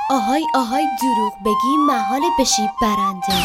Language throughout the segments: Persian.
آهای آهای دروغ بگی محال بشی برنده.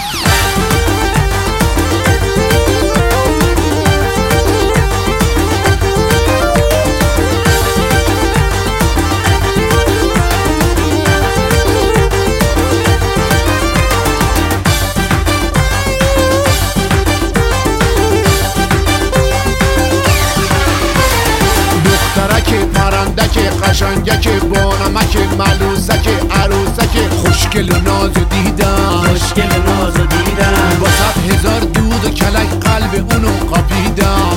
پرندک قشنگک بانمک ملوسک عروسک خوشگل و نازو دیدم با 100,000 دود و کلک قلب اونو قاپیدم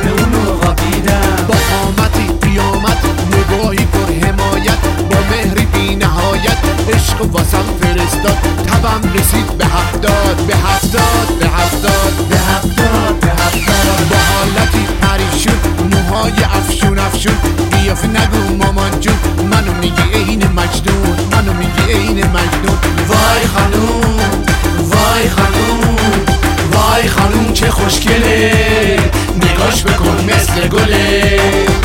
با قامتی قیامت نگاهی پر حمایت با مهری بی نهایت عشق واسم فرستاد تبم رسید به 70 با حالتی پریشون موهای افشون قیافه نگو مامان جون منو میگی عین مجنون وای خانوم چه خوشگله نگاش بکن مثل گله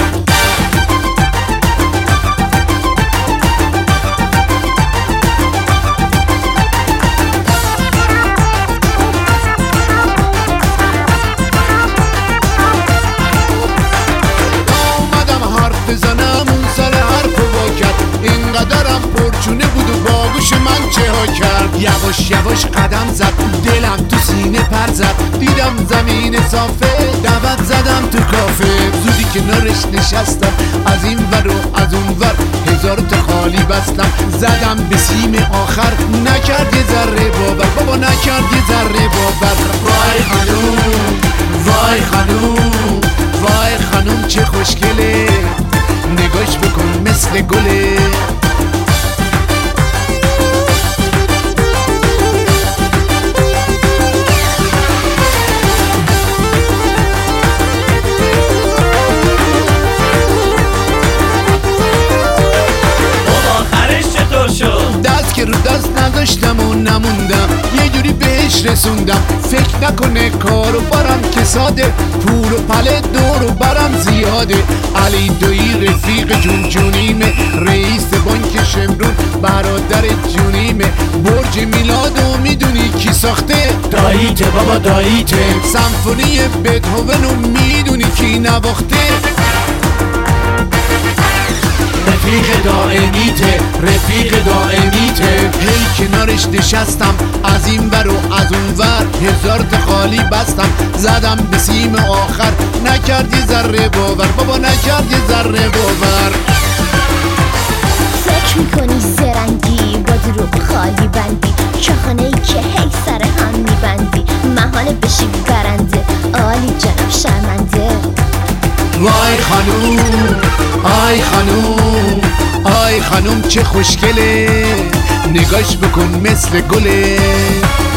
بزنم اون سر حرف و کرد اینقدرم پرچونه بود و باگوش من چه ها کرد یواش قدم زد دلم تو سینه پر زد دیدم زمین صافه دعوت زدم تو کافه زودی کنارش نشستم از این ور و از اون ور 1000 تا خالی بستم زدم به سیم آخر نکرد یه ذره باور بابا نکرد یه ذره باور وای خانوم چه خوشگله نگاش بکن مثل گله دست که رو دست نداشتم و نموندم یه جوری بهش رسوندم فکر نکنه کارو برم که ساده پول و پله دور و برم زیاده علی دویی رفیق جونیمه رئیس بانک شمرون برادر جونیمه برج میلادو میدونی کی ساخته داییته بابا داییته سمفونی بتهوونو میدونی کی نواخته رفیق دائمیته هی کنارش نشستم از این ور و از اون ور 1000 تا خالی بستم زدم به سیم آخر نکرد یه ذره باور بابا نکرد یه ذره باور فکر میکنی زرنگی با دروغ خالی بندی چخانه ای که هی سر هم میبندی محال بشی برنده عالی جناب شرمنده آی خانوم چه خوشگله نگاش بکن مثل گله